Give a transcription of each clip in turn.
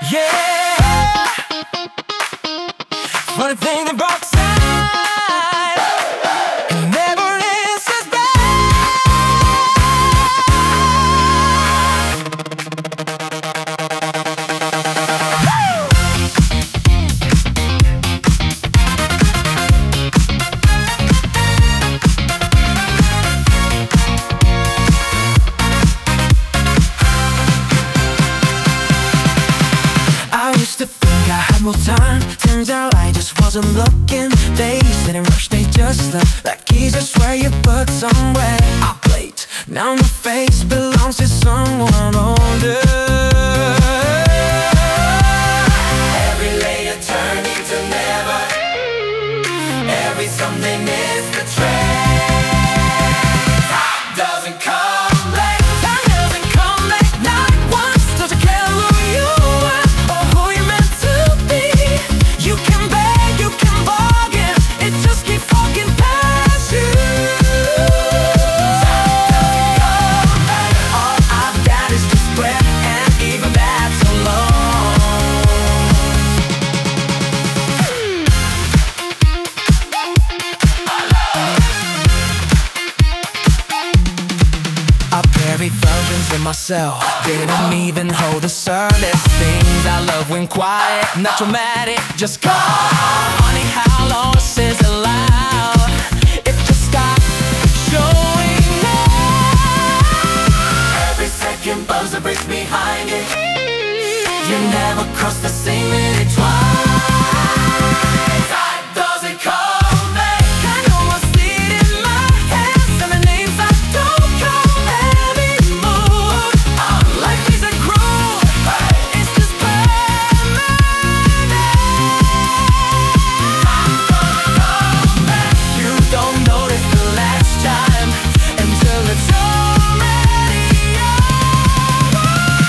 Yeah. Funny thing about time, it never ends as bad. I used to think I had more time. Turns out I just wasn't looking. Days didn't rush, they just left. Like keys, I swear you put somewhere. I played, now my face belongs to someone older. Every later turning to never. Every Sunday miss the train. Time doesn't come late. Time doesn't come late. Not once. Doesn't care who you are or who you're meant to be. You can beg, you can bargain. It just keeps walking past you. Time doesn't come back. All I've got is this breath, and even that's alone. I buried versions of myself. Didn't even hold a service. Things I love when quiet, not dramatic, just go. Funny how losses allowed. It just stopped showing up. Every second buzz that breaks behind it. You never cross the same minute twice. Time doesn't come back. I know I see it in my head. And the names I don't call anymore. Life isn't cruel, it's just permanent. Time doesn't come back. You don't notice the last time until it's already over.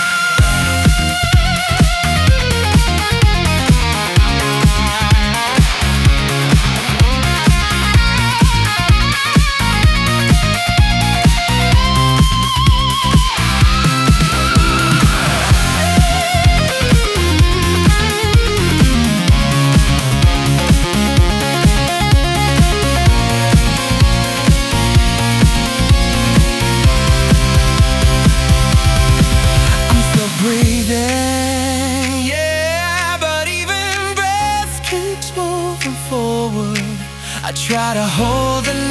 Breathing, yeah, but even breath keeps moving forward. I try to hold the